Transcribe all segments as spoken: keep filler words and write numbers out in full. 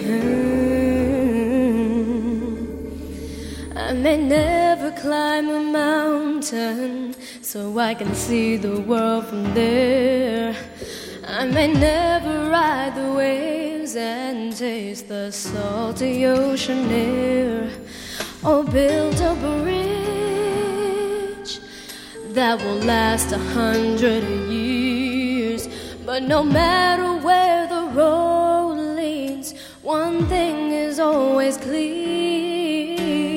I may never climb a mountain so I can see the world from there. I may never ride the waves and taste the salty ocean air, or build a bridge that will last a hundred years. But no matter where the road leads, one thing is always clear: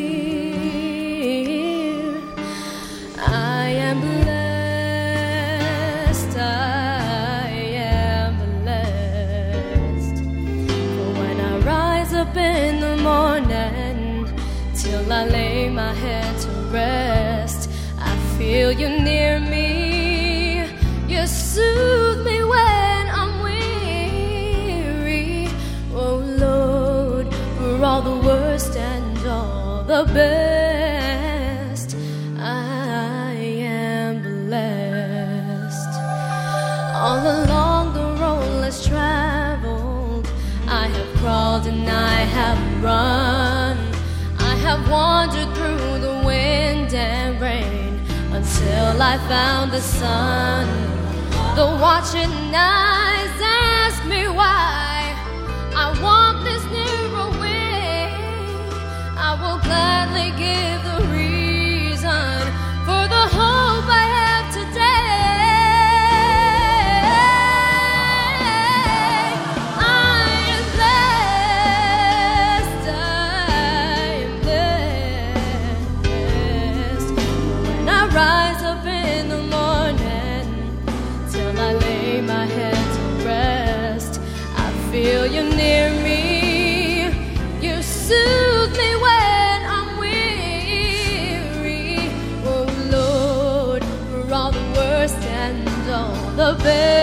I am blessed, I am blessed. For when I rise up in the morning till I lay my head to rest, I feel you near me, you soothe me when I'm weary. Oh Lord, for all the worst and all the best, I am blessed. All along the road less traveled, I have crawled and I have run. I have wandered through the wind and rain until I found the sun. The watching eyes ask me why I walk this narrow way. I will gladly give the reason for the hope I have today. I am blessed, I am blessed. When I rise up in the morning till I lay my head to rest, I feel you near me, you soothe me when I'm weary. Oh Lord, for all the worst and all the best,